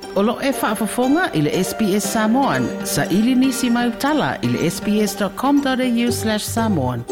Olo e whaafafonga i le SBS Samoan. Sa ili nisi mai utala i le sbs.com.au/Samoan.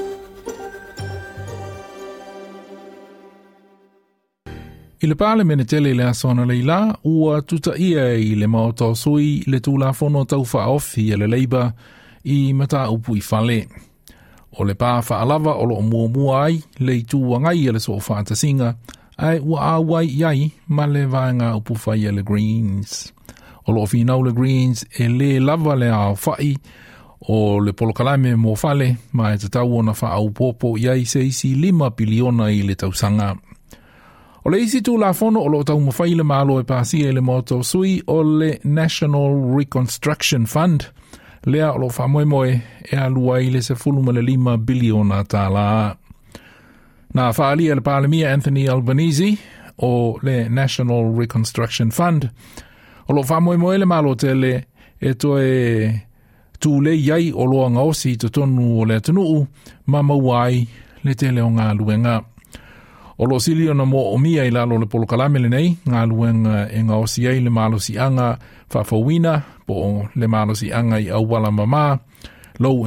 I le pāle mene tele le asona leila, ua tuta ia i le maoto sui le tūla fono tau whaofi le Labour i mata upu i whale. O le pā whaalava o lo mua ai, le i tūangai le so whaatasinga, ai ua awai iai ma le vaenga upu whai le Greens. O lo finau le Greens e le lava le au whai o le polokalame mo whale, ma e te tau ona wha au popo iai se isi 5 biliona i le tausanga. O le isi tū la fono o lo tau mawhai le malo e pāsi e le moto sui o le National Reconstruction Fund. Lea o lo whamoemoe e alua i le se 5 biliona tā la. Nā whaalia le pālemia Anthony Albanese o le National Reconstruction Fund. O lo whamoemoe le malo te le e toe tū le iai o loa ngaosi te tonu o le atunuu ma mauai le tele o ngā luenga. O lo silio na mo o mia i lalo le polokalame le nei, ngā luenga e ngā osi ai le malo si anga whawhawina, po le malo si anga i awala mama, low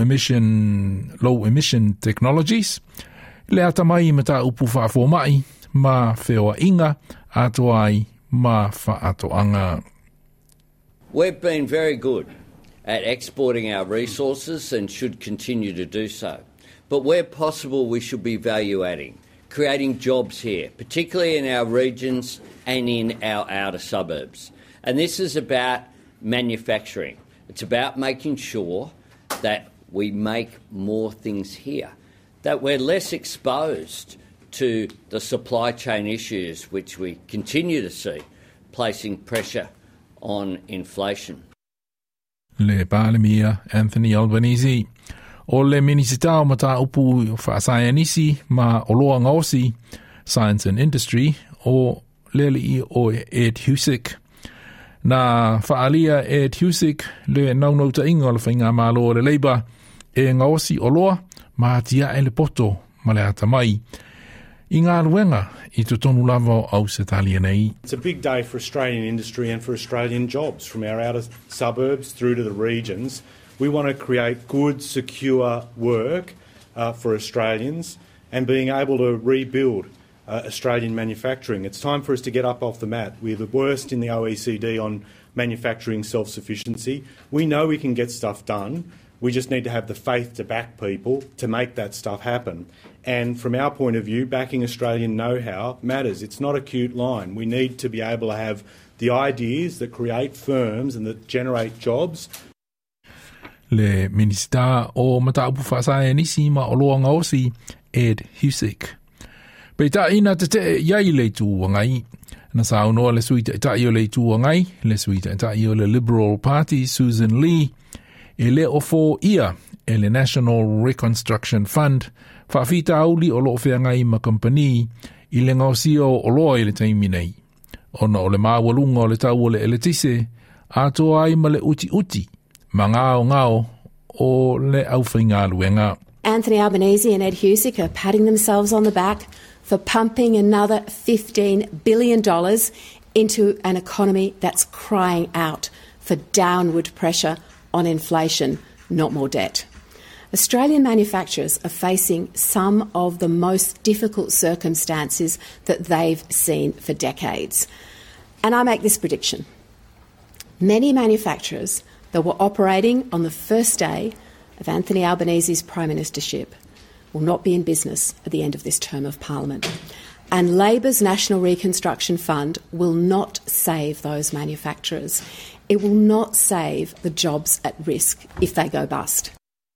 emission technologies, le atamai me tā upu whawhomai, ma wheoa inga, ato ai, ma whaatoanga. We've been very good at exporting our resources and should continue to do so. But where possible, we should be value adding, creating jobs here, particularly in our regions and in our outer suburbs. And this is about manufacturing. It's about making sure that we make more things here, that we're less exposed to the supply chain issues which we continue to see, placing pressure on inflation. Le pālemia Anthony Albanese. O le minisita o mata upu whaasayanisi ma o loa ngaosi Science and Industry o leli o Ed Husick. Na whaalia Ed Husick le naunauta inga o le whainga malo o le Labour e ngaosi o loa ma tia e le poto ma le atamai. I ngā ruenga I tu tonu lava au se talia nei. It's a big day for Australian industry and for Australian jobs from our outer suburbs through to the regions. We want to create good, secure work for Australians and being able to rebuild Australian manufacturing. It's time for us to get up off the mat. We're the worst in the OECD on manufacturing self-sufficiency. We know we can get stuff done. We just need to have the faith to back people to make that stuff happen. And from our point of view, backing Australian know-how matters. It's not a cute line. We need to be able to have the ideas that create firms and that generate jobs. Le minista o mataupu whaasaya nisi ma o loa ngaosi Ed Husick. Peita ina te iai le tūangai. Na saunoa le suita itai o le tūangai, le suita itai o le Liberal Party, Susan Lee, e le ofo ia e le National Reconstruction Fund, whawhita auli o loo whiangai ma company I le ngaosio o loa I le taimi nei. Ona o le mawalunga o le tau o le eletise, atoa ai ma le uti, ma ngao o le awhai luenga. Anthony Albanese and Ed Husick are patting themselves on the back for pumping another $15 billion into an economy that's crying out for downward pressure on inflation, not more debt. Australian manufacturers are facing some of the most difficult circumstances that they've seen for decades. And I make this prediction. Many manufacturers that were operating on the first day of Anthony Albanese's Prime Ministership will not be in business at the end of this term of Parliament. And Labor's National Reconstruction Fund will not save those manufacturers. It will not save the jobs at risk if they go bust.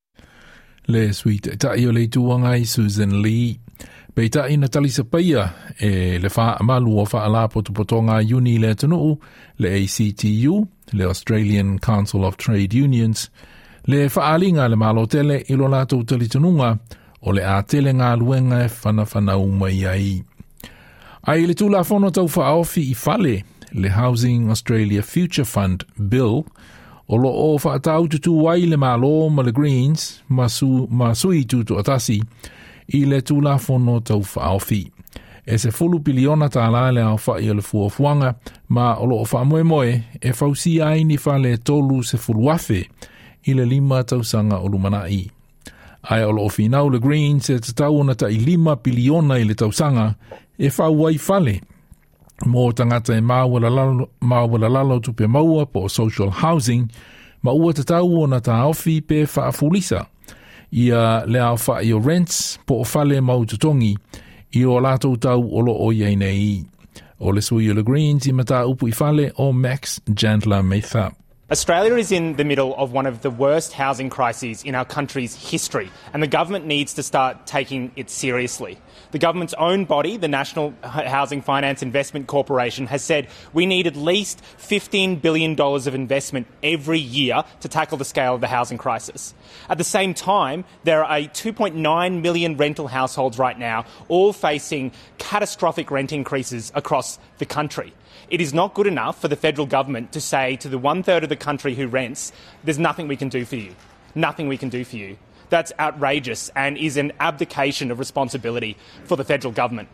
Le suite tai o le tuangai Susan Lee. Peita ina talisa paia e le wha amalu o wha ala potopotonga uni le tunu, le ACTU, le Australian Council of Trade Unions, le whaalinga le malotele ilo lato talitununga o le a tele ngā luenga e whana umai ai. Ai le tula whono tau whaofi I whale le Housing Australia Future Fund Bill o lo o whaatau tutu wai le malo ma le Greens ma sui tutu atasi I le tula whono tau whaofi. E se fulu biliona tāla le au whai le fuafuanga, ma o loo wha moe e whausi ai ni whale tolu se fulu afe i le 5 tausanga o lumanai. Ai o loo whinau le Greens e tatau na ta i 5 biliona i le tausanga e whauai whale. Mō tangata e māwala lalo tupe maua po social housing, ma ua tatau o na ta awhi pe whaafulisa. Ia le au whai o rents po o whale maututongi, I o lātou tau olo o iei nei. O le sui o le Greens I mata upu I whale o Max Jandler Meitha. Australia is in the middle of one of the worst housing crises in our country's history, and the government needs to start taking it seriously. The government's own body, the National Housing Finance Investment Corporation, has said we need at least $15 billion of investment every year to tackle the scale of the housing crisis. At the same time, there are 2.9 million rental households right now, all facing catastrophic rent increases across the country. It is not good enough for the federal government to say to the 1/3 of the country who rents, there's nothing we can do for you. Nothing we can do for you. That's outrageous and is an abdication of responsibility for the federal government.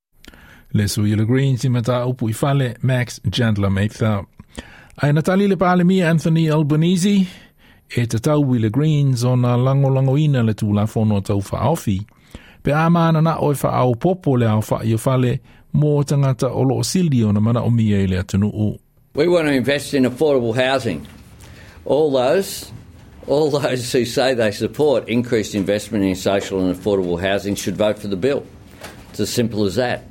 Le sui le Greens I mata upu I whale Max Jandler Meitha. Ai Natali le Pālemia Anthony Albanese e tatau I le Greens o na langolangoina le tūlafono tau whaofi. Pe amana na oi whaau popo le au whai o whale mō tangata o loo sili o na mana o mia I le atunuu. We want to invest in affordable housing. All those who say they support increased investment in social and affordable housing should vote for the bill. It's as simple as that.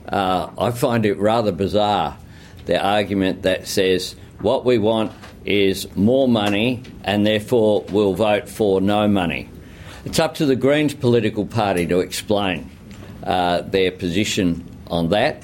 I find it rather bizarre, the argument that says what we want is more money and therefore we'll vote for no money. It's up to the Greens political party to explain their position on that.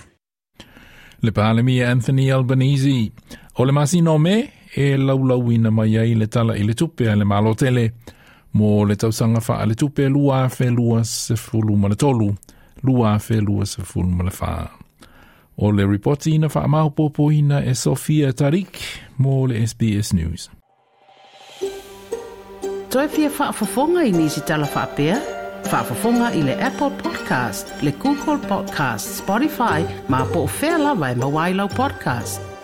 Le Pālemia Anthony Albanese. O le masino me e laulauina mai ai le tala I le tupe a le malotele. Mo le tausanga wha a le tupe lua fe lua se fulu ma le tolu. Lua fe lua se fulu ma le wha. O le reporti na wha maupopo ina e Sofia Tarik mo le SBS News. Toi fia whaafafonga I nisi tala whaapea? Whaafafonga I le Apple Podcast, le Google Podcast, Spotify, ma po o whea lawa e mawailau podcast.